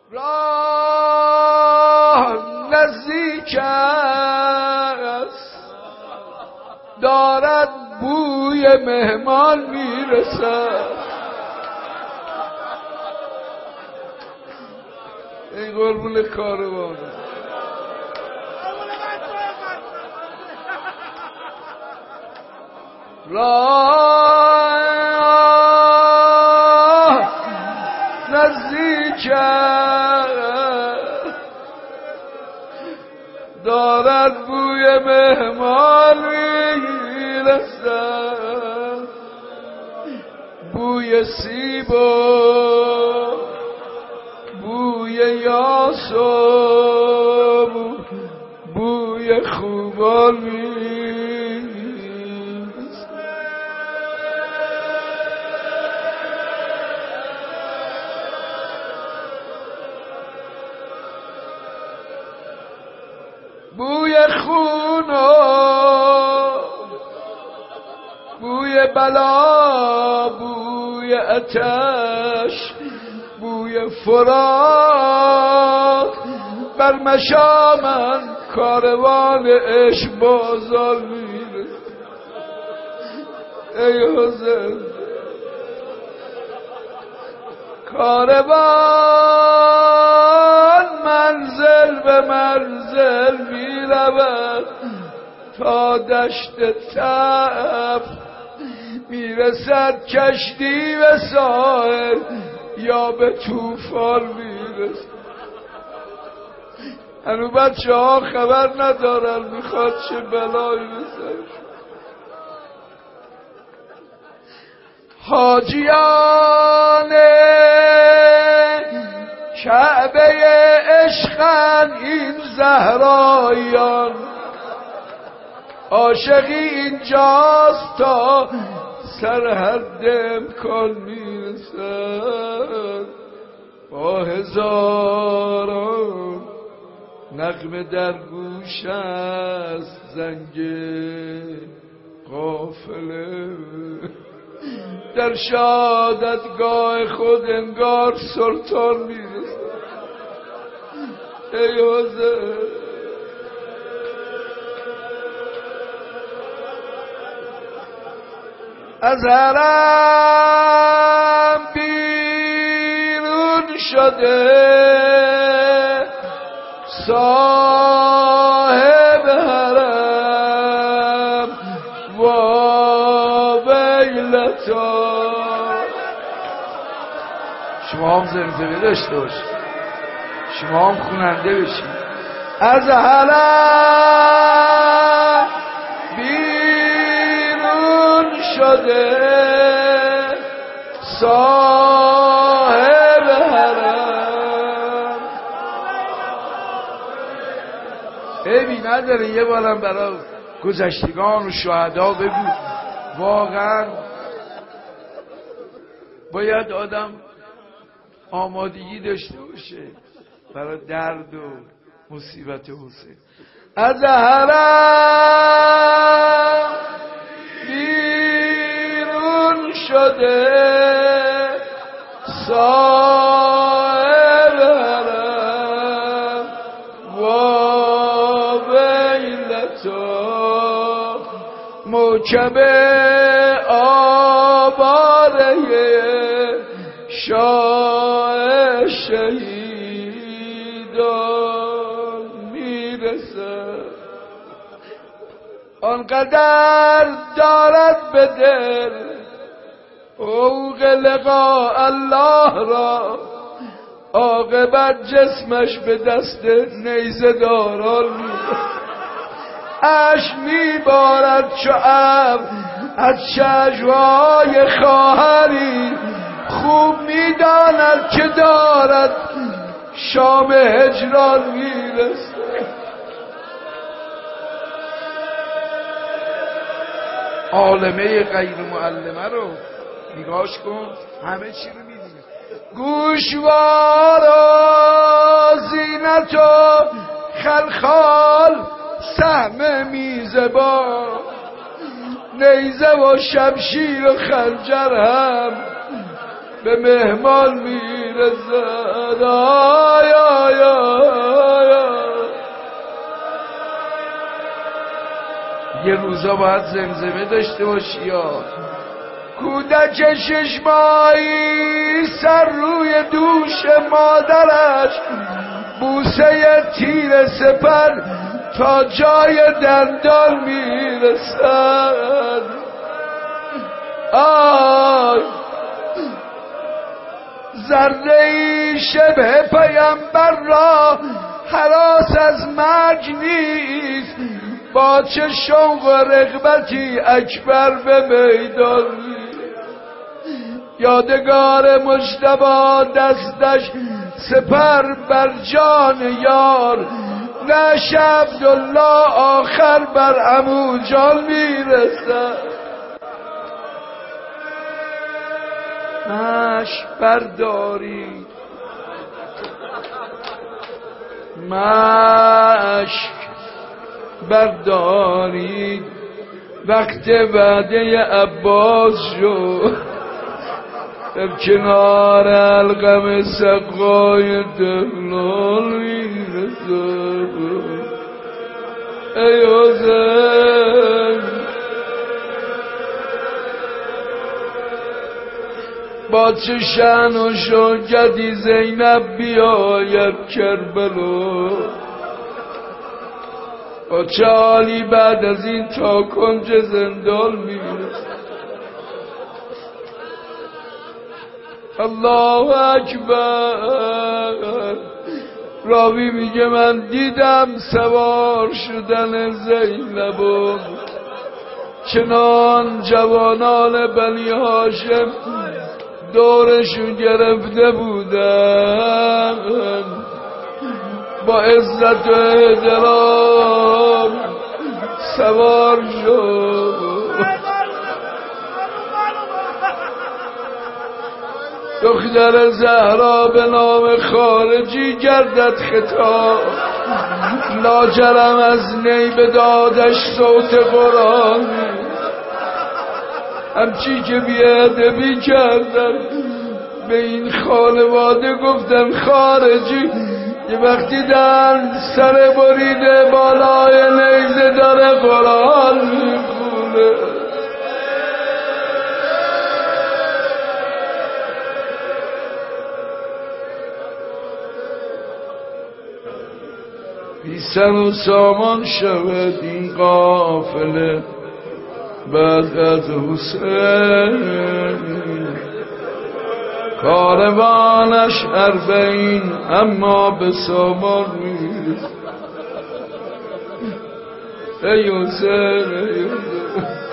راه نزدیک است دارد بوی مهمان میرسد. ای قربون کاروان راه نزدیک دارد بوی مهمان میرسد، بوی سیب و بوی یاس و بوی خوبان میرسد. بوی خون و بوی بلا، بوی آتش، بوی فرات، بر مشامن کاروان عشق بازار میرسد. ای حسین کاروان منزل به منزل میرود تا دشت طرف میرسد، کشتی به ساحل یا به طوفان میرسد. هنو بچه ها خبر ندارن میخواد چه بلایی بسرش. حاجیان کعبه عشقن این زهرایان، عاشقی اینجاست تا سرحد امکان میرسد. با هزاران نغمه در گوش است زنگ قافله، در شهادتگاه خود انگار سلطان میرسد. ای حسین از حرم بیرون شده صاحب حرم و ویلتا. شما هم زمزمه داشته باشید، شما هم خوننده بشید. از حرم بیرون شده صاحب حرم. عیبی نداره یه بارم برای گذشتگان و شهدا بگو. واقعا باید آدم آمادگی داشته باشه برای درد و مصیبت حسین. از حرم بیرون شده صاحب حرم و ویلتا، موکب آباره شاه شهیدان میرسد. آنقدر دارد به دل اوق لقاء الله را، عاقبت جسمش به دست نیزه داران میرسد. اشک میبارد چو ابر از چشمهای خواهری، خوب میداند که دارد شام هجران میرسد. عالمه غیر معلمه رو نگاش کن، همه چی رو میبینه. گوشوار و زینت و خلخال، سهم میزبان، نیزه و شمشیر و خنجر هم به مهمان میرسد. یه روزا باید زمزمه داشته باشی یا کودک 6 ماهی سر روی دوش مادرش بوسه تیر سپر تا جای دندان میرسد. آی ذره‌ای شبه پیامبر را هراس از مرگ نیست، با چه شوق و رغبتی اکبر به میدان یادگار مجتبی دستش سپر بر جان یار، نش عبدالله آخر بر عمو جان میرسد. مشک بردارید مشک بردارید وقت وعده عباس شد، در کنار القم سقای دهلال میرسد. ای حسین با چه شأن و شوکتی زینب بیاید کربلا، با چه حالی بعد از این تا کنج زندان میرسد. الله اکبر. راوی میگه من دیدم سوار شدن زینب و چنان جوانان بنی هاشم دورشون گرفته بودن، با عزت و احترام سوار شد. دختر زهرا به نام خارجی گردد خطاب، لاجرم از نی به دادش صوت قرآن، همچی که بیادبی کردن به این خانواده گفتن خارجی، یه وقتی دن سر بریده بالای نیزه داره قرآن میخونه. بیسن و سامان شود این قافله بعد از حسین، کاروانش 40 اما به سامان میرسد. ای حسین ای حسین